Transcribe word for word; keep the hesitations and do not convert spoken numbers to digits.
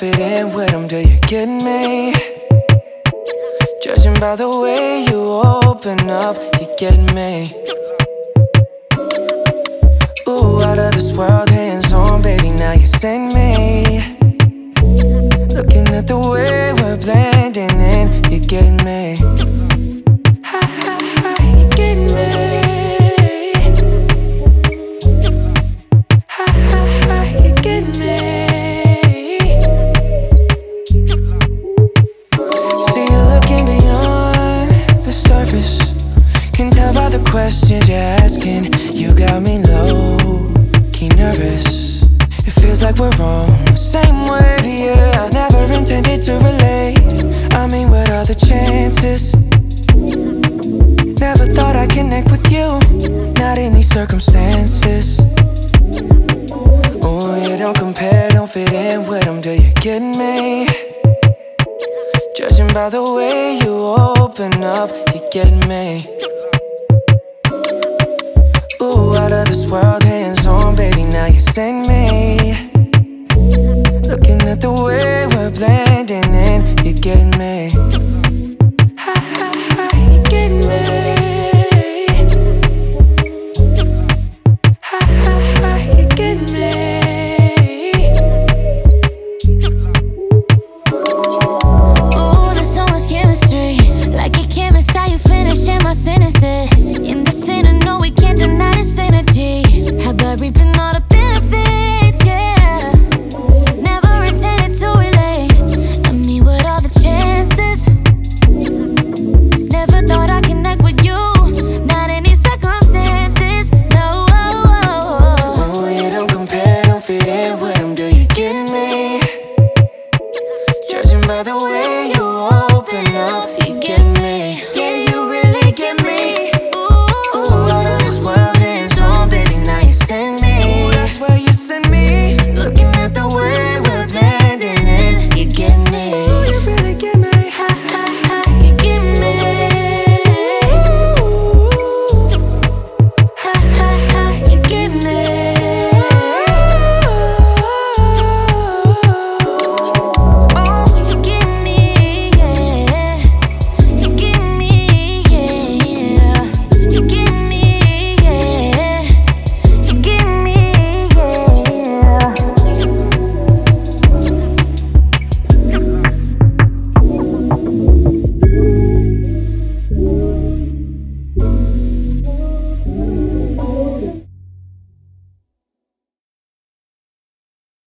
fit in with them, do you get me? Judging by the way you open up, you get me. Ooh, out of this world, hands on, baby, now you send me. Looking at the way we're blending in, you get me. Ha ha ha, you get me. Ha ha ha, you get me. See you looking beyond the surface. Can tell by the questions you're asking. You got me low, key nervous. It feels like we're on the same wave, yeah. Never intended to relate. I mean, what are the chances? Never thought I'd connect with you, not in these circumstances. Oh, you don't compare, don't fit in with them, do you get me? Judging by the way you open up, you get me.